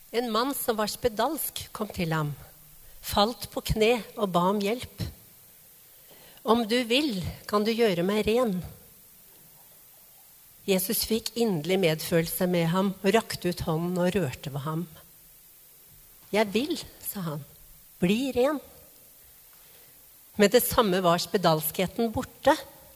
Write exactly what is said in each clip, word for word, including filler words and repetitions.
En mann som var spedalsk kom til ham, falt på kne og ba om hjelp. Om du vil, kan du gjøre meg ren. Jesus fikk inderlig medfølelse med ham og rakte ut hånden og rørte ved ham. Jeg vil, sa han, bli ren. Med det samme var spedalskheten borte,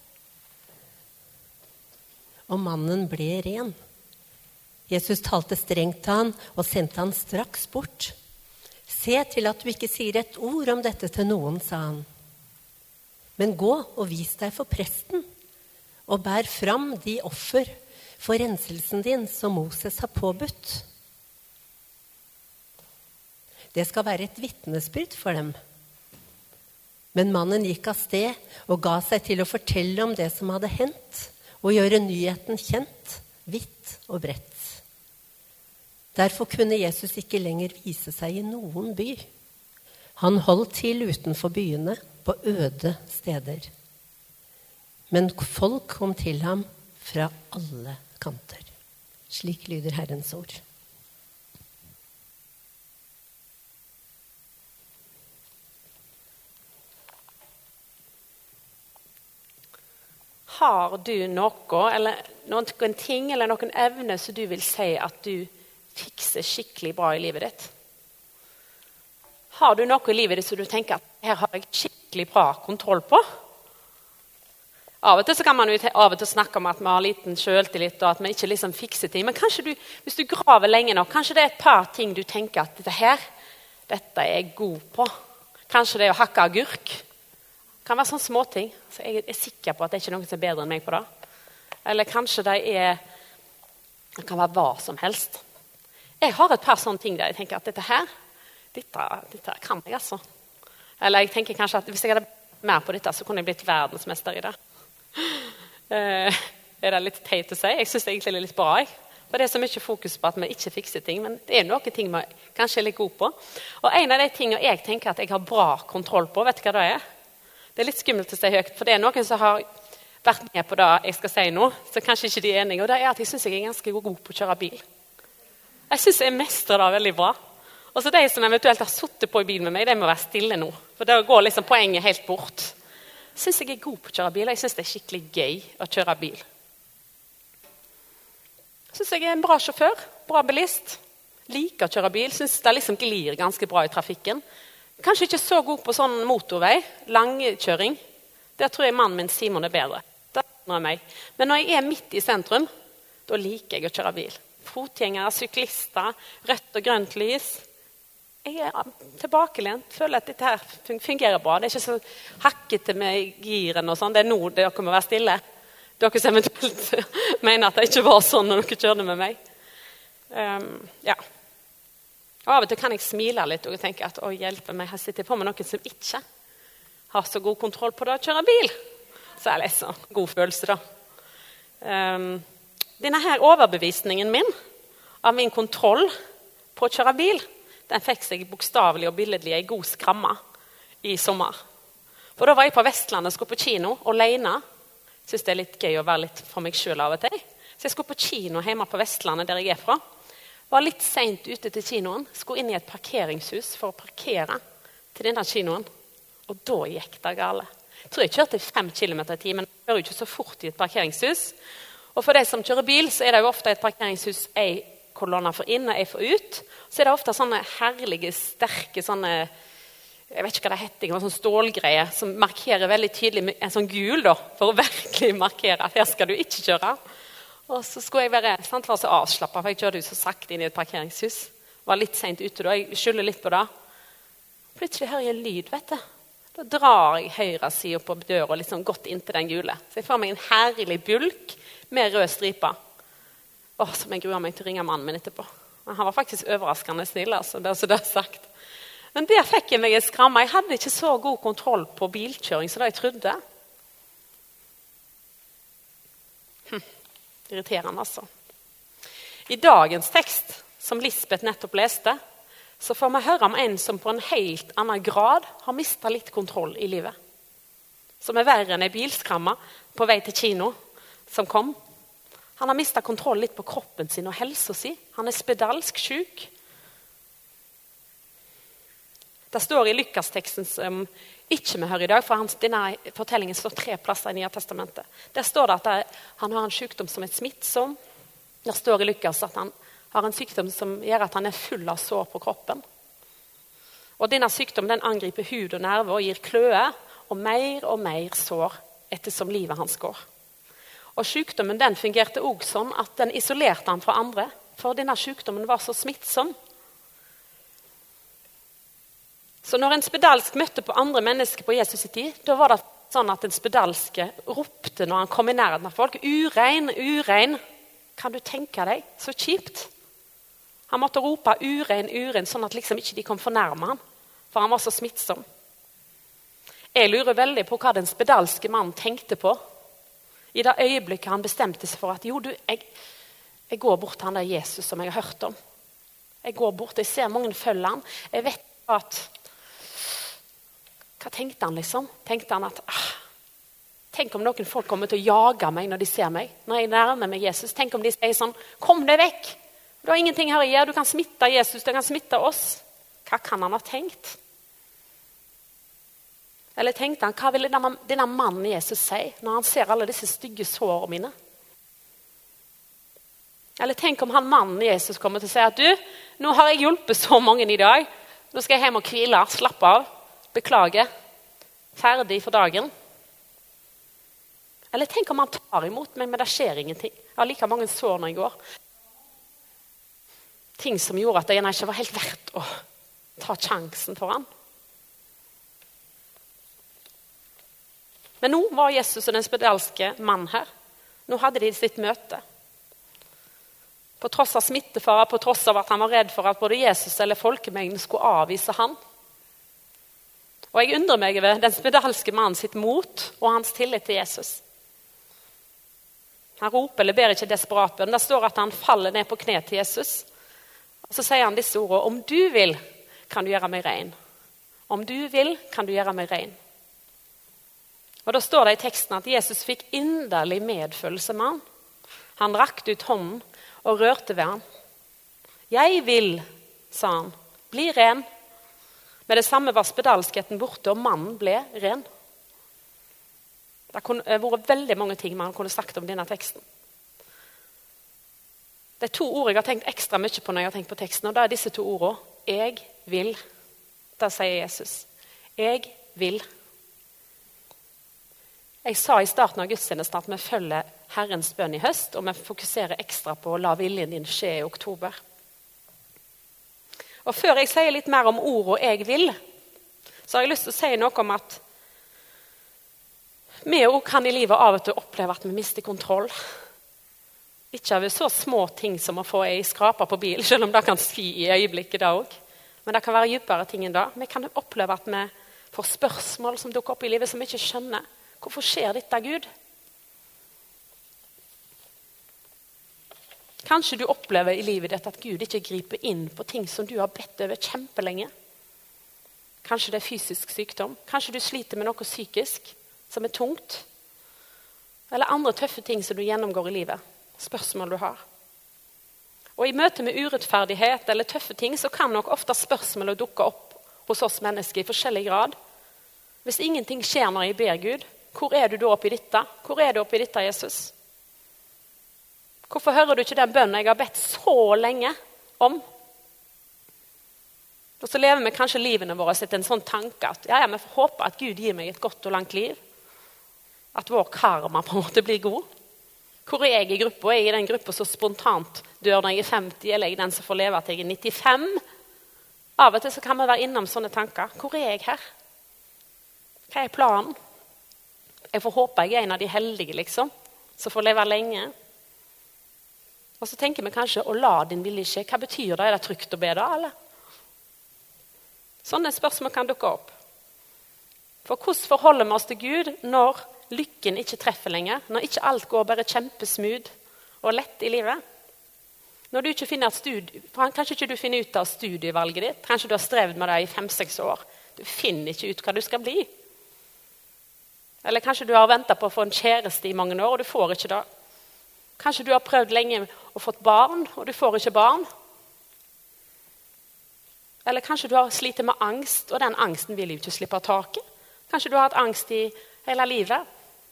og mannen ble ren. Jesus talte strengt til han og sendte han straks bort. Se til at du ikke sier et ord om dette til noen, sa han. Men gå og vis deg for presten, og bær fram de offer for renselsen din som Moses har påbudt. Det skal være et vitnesbyrd for dem. Men mannen gikk av sted og ga seg til å fortelle om det som hadde hendt, og gjøre nyheten kjent, vidt og bredt. Derfor kunne Jesus ikke lenger vise seg i noen by. Han holdt til utenfor byene på øde steder. Men folk kom til ham fra alle kanter. Slik lyder Herrens ord. Har du noe, eller noen ting, eller noen evne som du vil si at du fikser skikkelig bra i livet ditt? Har du noe i livet ditt som du tenker at her har jeg skikkelig bra kontroll på? Av og til så kan man jo av og til snakke om at vi har liten selvtillit og at vi ikke liksom fikser ting. Men kanskje du, hvis du graver lenge nok, kanskje det er et par ting du tenker at dette her, dette er jeg god på. Kanskje det er å hakke agurk. Det kan være sånne små ting. Så jeg er sikker på at det er ikke noen som er bedre enn meg på det. Eller kanskje det er, det kan være hva som helst. Jeg har et par sånne ting der jeg tenker at dette her, dette, dette kan jeg altså. Eller jeg tenker kanskje at hvis jeg hadde mer på dette, så kunne jeg blitt verdensmester i det. Uh, er det litt teit å si? Jeg synes det egentlig er litt bra. Jeg. For det er så mye fokus på at vi ikke fikser ting, men det er noen ting vi kanskje er litt gode på. Og en av de tingene jeg tenker at jeg har bra kontroll på, vet du hva det er? Det er litt skummelt å si høyt, for det er noen som har vært med på det jeg skal si nå, så kanskje ikke de er enige, og det er at jeg synes jeg er ganske god på å kjøre bil. Jeg synes jeg mestrer det veldig bra. Og så de som eventuelt har suttet på i bil med meg, de må være stille nå. For da går liksom poenget helt bort. Jeg synes jeg er god på å kjøre bil, og jeg synes det er skikkelig gøy å kjøre bil. Jeg synes jeg er en bra sjåfør, bra bilist. Liker å kjøre bil, synes det liksom glir ganske bra i trafikken. Kanskje ikke så god på sånn motorvei, langkjøring. Der tror jeg mannen min Simon er bedre. Det er meg. Men når jeg er midt i sentrum, da liker jeg å kjøre bil. Fotgjengere, syklister, rødt og grønt lys. Jeg er tilbakelent, føler at dette her fungerer bra. Det er ikke så hakkete med giren og sånn. Det er nå dere må være stille. Dere som eventuelt mener at det ikke var sånn når dere kjørte med meg. Um, ja. Og av og til kan jeg smile litt og tenke at å hjelpe meg, her sitter jeg på med noen som ikke har så god kontroll på det å kjøre bil. Så er det så god følelse da. Um, denne her overbevisningen min av min kontroll på å kjøre bil, den fikk seg bokstavelig og billedlig en god skramme i sommer. For da var jeg på Vestlandet og skulle på kino alene. Jeg synes det er litt gøy å være litt for meg selv av og til. Så jeg skulle på kino hjemme på Vestlandet der jeg er fra. Var litt sent ute til kinoen, skulle inn i et parkeringshus for å parkere til denne kinoen. Og da gikk det gale. Jeg tror jeg kjørte fem kilometer i timen, men jeg kjører jo ikke så fort i et parkeringshus. Og for de som kjører bil, så er det jo ofte et parkeringshus en kolonne for inn og en for ut. Så er det ofte sånne herlige, sterke, sånne, jeg vet ikke hva det heter, sånne stålgreier som markerer veldig tydelig med en sånn gul da, for å virkelig markere at her skal du ikke kjøre. Og så skulle jeg være sant, var så avslappet, for jeg kjørte jo så sakte inn i et parkeringshus. Var litt sent ute da, jeg skylder litt på det. Plutselig hører jeg en lyd, vet du. Da drar jeg høyre siden på døra liksom godt inn til den gule. Så jeg får meg en herlig bulk med rød stripe. Åh, som jeg gruer meg til å ringe mannen min etterpå. Men han var faktisk overraskende snill, altså, det er så det er sagt. Men der fikk jeg meg en skramme. Jeg hadde ikke så god kontroll på bilkjøring som jeg trodde. Hm. Irriterende, altså. I dagens tekst, som Lisbeth nettopp leste, så får vi høre om en som på en helt annen grad har mistet litt kontroll i livet. Som er verre enn en bilskramma på vei til kino som kom. Han har mistet kontroll litt på kroppen sin og helsa si. Han er spedalsk syk. Det står i Lukas-teksten som ikke vi hører i dag, for hans, denne fortellingen står tre plasser i Nye Testamentet. Der står det at det, han har en sykdom som er smittsom. Der står i Lukas at han har en sykdom som gjør at han er full av sår på kroppen. Og denne sykdommen den angriper hud og nerver og gir kløe, og mer og mer sår ettersom livet hans går. Og sykdommen den fungerte også sånn at den isolerte han fra andre, for denne sykdommen var så smittsom. Så når en spedalsk møtte på andre mennesker på Jesus' tid, da var det sånn at en spedalske ropte når han kom i nærheten av folk, urein, urein. Kan du tenke deg? Så kjipt. Han måtte rope urein, urein, sånn at liksom ikke de kom for nærme han, for han var så smittsom. Jeg lurer veldig på hva den spedalske mannen tenkte på i det øyeblikket han bestemte seg for at jo, du, jeg, jeg går bort til han der Jesus som jeg har hørt om. Jeg går bort, jeg ser mange følger han. Jeg vet at hva tenkte han liksom? Tenkte han at ah, tenk om noen folk kommer til å jage meg når de ser meg, når jeg nærmer meg Jesus. Tenk om de sier sånn, kom deg vekk. Du har ingenting her å gjøre, du kan smitte Jesus, du kan smitte oss. Hva kan han ha tenkt? Eller tenkte han, hva ville denne, denne mannen Jesus si når han ser alle disse stygge sårene mine? Eller tenk om han mannen Jesus kommer til å si at du, nå har jeg hjulpet så mange i dag, nå skal jeg hjem og hvile, slappe av, beklage, ferdig for dagen. Eller tenk om han tar imot meg, men det skjer ingenting. Jeg har like mange sår når jeg går. Ting som gjorde at det ikke var helt verdt å ta sjansen for han. Men nå var Jesus og den spedalske mann her. Nå hadde de sitt møte. På tross av smittefare, på tross av at han var redd for at både Jesus eller folkemengden skulle avvise han. Og jeg undrer meg over den spedalske mannen sitt mot og hans tillit til Jesus. Han roper eller ber ikke desperat bønn. Det står at han faller ned på kne til Jesus. Og så sier han disse ordene, om du vil, kan du gjøre meg ren. Om du vil, kan du gjøre meg ren. Og da står det i teksten at Jesus fikk inderlig medfølelse med han. Han rakte ut hånden og rørte ved han. Jeg vil, sa han, bli ren. Med det samme var spedalskheten borte, og mannen ble ren. Det kunne vært veldig mange ting man kunne sagt om denne teksten. Det er to ord jeg har tenkt ekstra mye på når jeg har tenkt på teksten, og det er disse to ordene. Jeg vil. Det sier Jesus. Jeg vil. Jeg sa i starten av gudstjenesten at vi følger Herrens bønn i høst, og vi fokuserer ekstra på å la viljen din skje i oktober. Og før jeg sier litt mer om ordet 'jeg vil', så har jeg lyst til å si noe om at vi også kan i livet av og til oppleve at vi mister kontroll. Ikke av så små ting som å få ei skrape på bil, selv om det kan ski i øyeblikket da også. Men det kan være dypere ting enn det. Vi kan oppleve at vi får spørsmål som dukker opp i livet som vi ikke skjønner. Hvorfor skjer dette, Gud? Kanskje du opplever i livet ditt at Gud ikke griper inn på ting som du har bedt over kjempelenge. Kanskje det er fysisk sykdom. Kanskje du sliter med noe psykisk som er tungt. Eller andre tøffe ting som du gjennomgår i livet. Spørsmål du har. Og i møte med urettferdighet eller tøffe ting så kan nok ofte spørsmål dukke opp hos oss mennesker i forskjellig grad. Hvis ingenting skjer når jeg ber Gud, hvor er du da oppi dette? Hvor er du oppi dette, Jesus? Hvorfor hører du ikke den bønnen jeg har bedt så lenge om? Og så lever vi kanskje livene våre etter en sånn tanke at ja, ja, vi får håpe at Gud gir meg et godt og langt liv. At vår karma på en måte blir god. Hvor er jeg i gruppa? Er jeg i den gruppa så spontant dør når jeg er femti, eller er jeg den som får leve til jeg er nittifem? Av og til så kan vi være innom sånne tanker. Hvor er jeg her? Hva er planen? Jeg får håpe jeg er en av de heldige, liksom, som får leve lenge. Og så tenker vi kanskje, å la din vilje skje, hva betyr det? Er det trygt å be da, eller? Sånne spørsmål kan dukke opp. For hvordan forholder vi oss til Gud når lykken ikke treffer lenger? Når ikke alt går bare kjempesmooth og lett i livet? Når du ikke finner et studie, kanskje ikke du finner ut av studievalget ditt, kanskje du har strevd med det i fem-seks år. Du finner ikke ut hva du skal bli. Eller kanskje du har ventet på å få en kjæreste i mange år, og du får ikke det. Kanskje du har prøvd lenge å få barn, og du får ikke barn. Eller kanskje du har slitt med angst, og den angsten vil jo ikke slippe taket. Kanskje du har hatt angst i hele livet.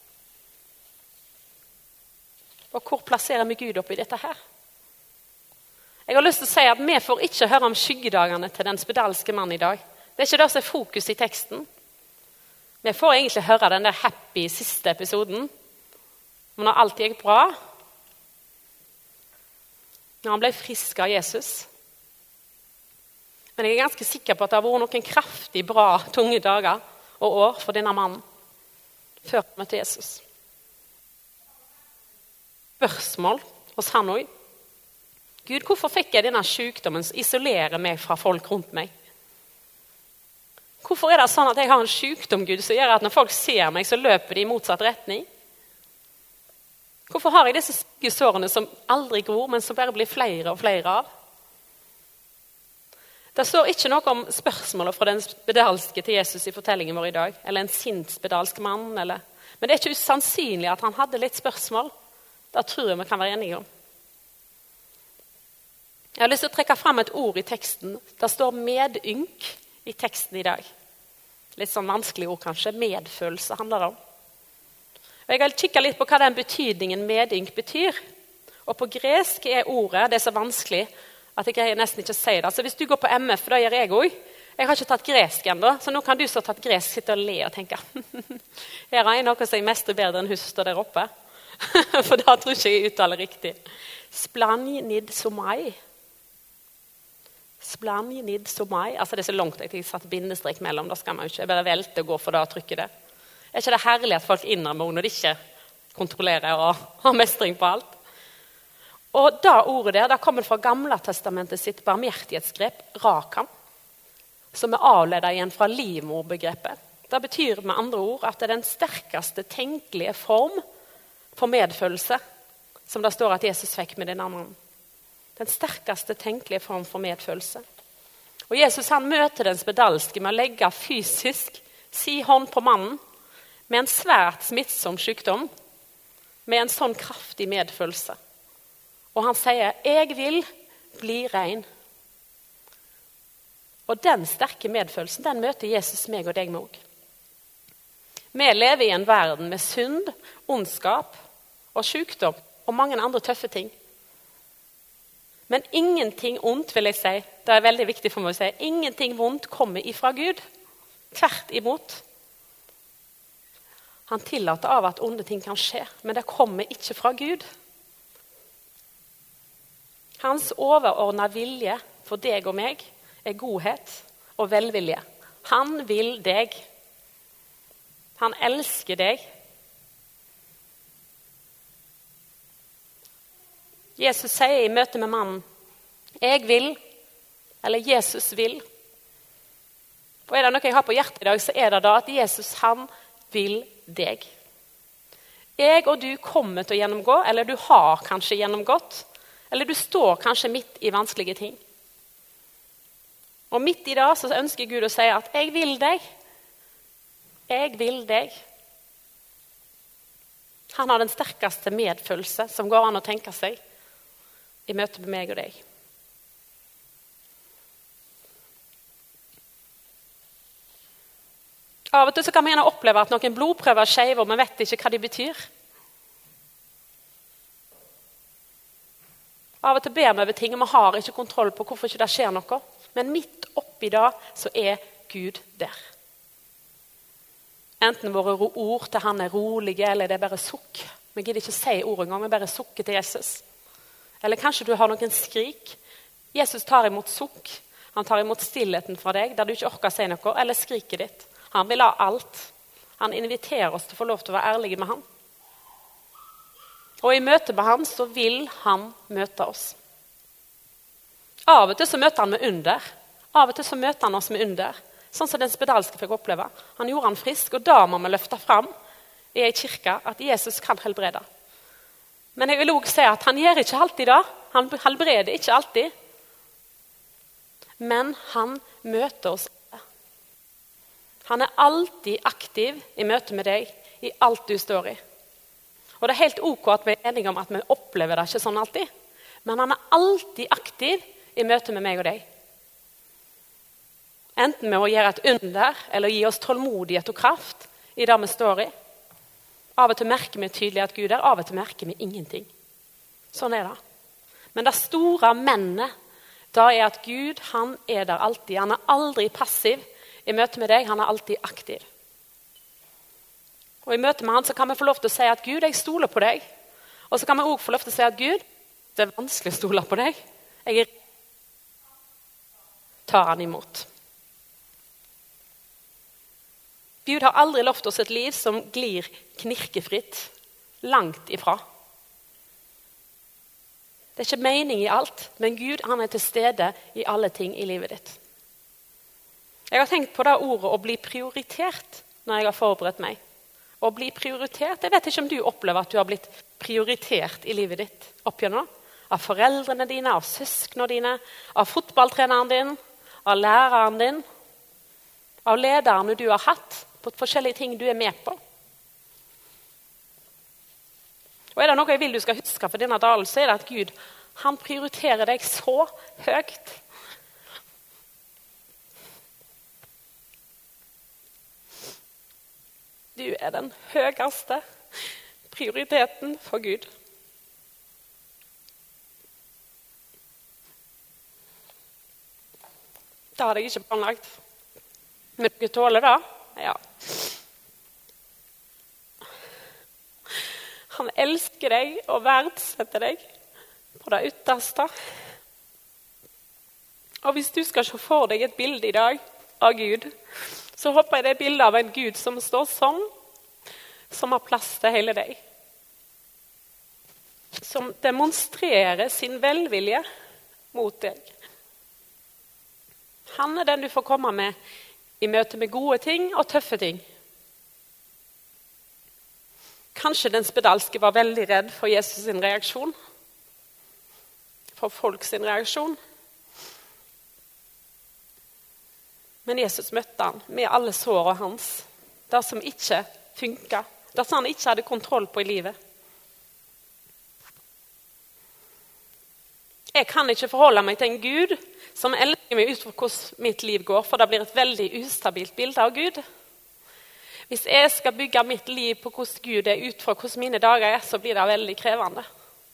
Og hvor plasserer vi Gud oppi dette her? Jeg har lyst til å si at vi får ikke høre om skyggedagene til den spedalske mannen i dag. Det er ikke det som er fokus i teksten. Vi får egentlig høre den der happy siste episoden. Men når alt gikk bra, når han ble frisk av Jesus. Men jeg er ganske sikker på at det har vært noen kraftig bra, tunge dager og år for denne mannen før han møtte Jesus. Spørsmål hos han også. Gud, hvorfor fikk jeg denne sykdommen som isolerer meg fra folk rundt meg? Hvorfor er det sånn at jeg har en sykdom, Gud, som gjør at når folk ser meg, så løper de i motsatt retning? Hvorfor har jeg disse stygge sårene som aldri gror, men som bare blir flere og flere av? Det står ikke noe om spørsmålet fra den spedalske til Jesus i fortellingen vår i dag, eller en sint spedalsk mann, eller... men det er ikke usannsynlig at han hadde litt spørsmål. Det tror jeg vi kan være enige om. Jeg har lyst til å trekke frem et ord i teksten. Det står medynk i teksten i dag. Litt sånn vanskelig ord kanskje. Medfølelse handler det om. Og jeg har kikket litt på hva den betydningen medynk betyr. Og på gresk er ordet, det er så vanskelig at jeg greier nesten ikke si det. Så hvis du går på M F, da gjør jeg også. Jeg har ikke tatt gresk ennå, så nå kan du som har tatt gresk sitte og le og tenke. Her er noe som jeg mestrer bedre enn hun som står der oppe. For da tror ikke jeg uttaler riktig. Splanjnid somai. Splanjnid somai. Altså det er så langt jeg har satt bindestrek mellom. Da skal man jo ikke bare velte og gå for det og trykke det. Er ikke det herlig at folk innrømmer når de ikke kontrollerer og har mestring på alt? Og da ordet der, da kommer fra Gamle testamentet sitt barmhjertighetsgrep, rakam, som er avledet igjen fra livmorbegrepet. Det betyr med andre ord at det er den sterkeste tenkelige form for medfølelse, som det står at Jesus fikk med denne mannen. Den sterkeste tenkelige form for medfølelse. Og Jesus han møter den spedalske med å legge fysisk si hånd på mannen med en svært smittsom sykdom, med en sånn kraftig medfølelse. Og han sier, jeg vil bli ren. Og den sterke medfølelsen, den møter Jesus meg og deg med også. Vi lever i en verden med synd, ondskap og sykdom og mange andre tøffe ting. Men ingenting ondt, vil jeg si, det er veldig viktig for meg å si, ingenting vondt kommer ifra Gud. Tvert imot. Han tillater av at onde ting kan skje, men det kommer ikke fra Gud. Hans overordnede vilje for deg og meg er godhet og velvilje. Han vil deg. Han elsker deg. Jesus sier i møte med mannen, jeg vil, eller Jesus vil. Og er det noe jeg har på hjertet i dag, så er det da at Jesus, han vil deg. Jeg og du kommer til å gjennomgå, eller du har kanskje gjennomgått, eller du står kanskje midt i vanskelige ting. Og midt i det så ønsker Gud å si at jeg vil deg. Jeg vil deg. Han har den sterkeste medfølelse som går an å tenke seg i møte med meg og deg. Av og til så kan man gjerne oppleve at noen blodprøver er skjeve, og man vet ikke hva de betyr. Av og til ber vi over ting, og vi har ikke kontroll på hvorfor ikke det skjer noe. Men midt oppi det så er Gud der. Enten våre ord til han er rolige, eller det er bare sukk. Vi gidder ikke si ord engang, vi bare sukker til Jesus. Eller kanskje du har noen skrik. Jesus tar imot sukk. Han tar imot stillheten fra deg, der du ikke orker å si noe, eller skriket ditt. Han vil ha alt. Han inviterer oss til å få lov til å være ærlige med han. Og i møte med han så vil han møte oss. Av og til så møter han med under. Av og til så møter han oss med under. Sånn som den spedalske fikk oppleve. Han gjorde han frisk, og da må vi løfte fram i en kirke at Jesus kan helbrede. Men jeg vil også si at han gjør ikke alltid det. Han helbreder ikke alltid. Men han møter oss. Han er alltid aktiv i møte med deg i alt du står i. Og det er helt ok at vi er enige om at vi opplever det ikke sånn alltid. Men han er alltid aktiv i møte med meg og deg. Enten med å gjøre et under, eller gi oss tålmodighet og kraft i det vi står i. Av og til merker vi tydelig at Gud er, av og til merker vi ingenting. Sånn er det. Men det store mennet, da er at Gud, han er der alltid. Han er aldri passiv i møte med deg, han er alltid aktiv. Og i møte med han så kan vi få lov til å si at Gud, jeg stoler på deg. Og så kan vi også få lov til å si at Gud, det er vanskelig å stole på deg. Jeg tar han imot. Gud har aldri lovt oss et liv som glir knirkefritt, langt ifra. Det er ikke mening i alt, men Gud, han er til stede i alle ting i livet ditt. Jeg har tenkt på det ordet å bli prioritert når jeg har forberedt meg. Å bli prioritert, jeg vet ikke om du opplever at du har blitt prioritert i livet ditt oppgjennom. Av foreldrene dine, av søskene dine, av fotballtreneren din, av læreren din, av lederne du har hatt på forskjellige ting du er med på. Og er det noe jeg vil du skal huske for denne dalen, så er det at Gud, han prioriterer deg så høyt. Du er den høyeste prioriteten for Gud. Det hadde jeg ikke planlagt. Men dere tåler det? Ja. Han elsker deg og verdsetter deg på det ytterste. Og hvis du skal se for deg et bilde i dag av Gud, så håper jeg det er bildet av en Gud som står sånn, som har plass til hele deg. Som demonstrerer sin velvilje mot deg. Han er den du får komme med i møte med gode ting og tøffe ting. Kanskje den spedalske var veldig redd for Jesus sin reaksjon. For folk sin reaksjon. Men Jesus møtte han med alle sårene hans. Det som ikke funket. Det som han ikke hadde kontroll på i livet. Jeg kan ikke forholde meg til en Gud som elsker meg ut fra hvordan mitt liv går, for det blir et veldig ustabilt bilde av Gud. Hvis jeg skal bygge mitt liv på hvordan Gud er ut fra hvordan mine dager er, så blir det veldig krevende.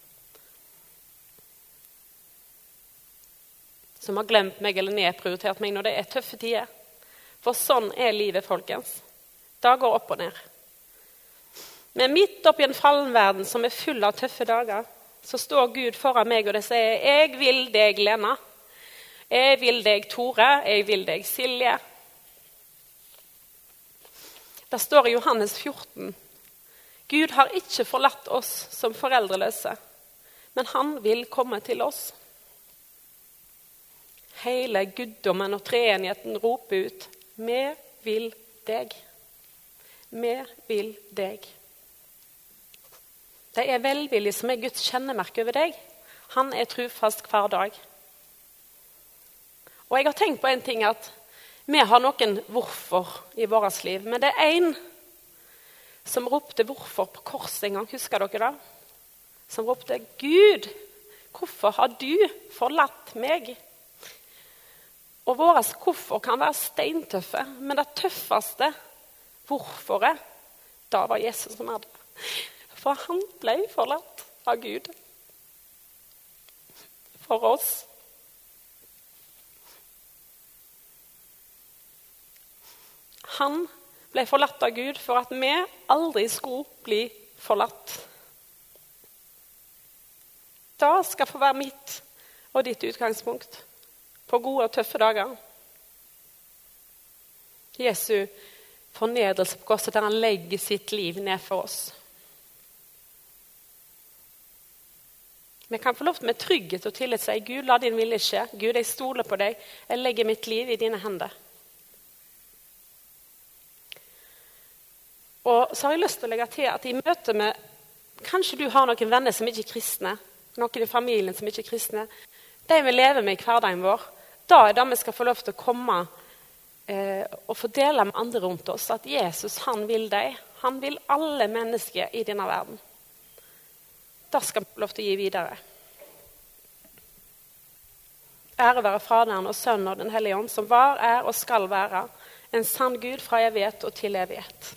Som har glemt meg eller nedprioritert meg når det er tøffe tider. For sånn er livet, folkens. Det går opp og ned. Men midt oppi en fallen verden som er full av tøffe dager, så står Gud foran meg og det sier, jeg vil deg, Lena. Jeg vil deg, Tore. Jeg vil deg, Silje. Det står i Johannes fjorten. Gud har ikke forlatt oss som foreldreløse, men han vil komme til oss. Hele guddommen og treenigheten roper ut, vi vil deg. Vi vil deg. Det er velvillig som er Guds kjennemerke over deg. Han er trofast hver dag. Og jeg har tenkt på en ting at vi har noen hvorfor i vårt liv, men det er en som ropte hvorfor på korset en gang, husker dere det? Som ropte, Gud, hvorfor har du forlatt meg? Og våre hvorfor kan være steintøffe, men det tøffeste hvorforet, da var Jesus som hadde. For han ble forlatt av Gud. For oss. Han ble forlatt av Gud for at vi aldri skulle bli forlatt. Det skal få være mitt og ditt utgangspunkt på gode og tøffe dager. Jesu fornedrelse på korset der han legger sitt liv ned for oss. Vi kan få lov til med trygghet og tillit si, Gud, la din vilje skje. Gud, jeg stoler på deg. Jeg legger mitt liv i dine hender. Og så har jeg lyst til å legge til at i møte med, kanskje du har noen venner som ikke er kristne, noen i familien som ikke er kristne, de vi lever med i hverdagen vår, da er det vi skal få lov til å komme eh, og få dele med andre rundt oss, at Jesus, han vil deg. Han vil alle mennesker i denne verden. Da skal vi få lov til å gi videre. Ære være Faderen og Sønnen og den hellige ånd, som var, er og skal være en sann Gud fra evighet og til evighet.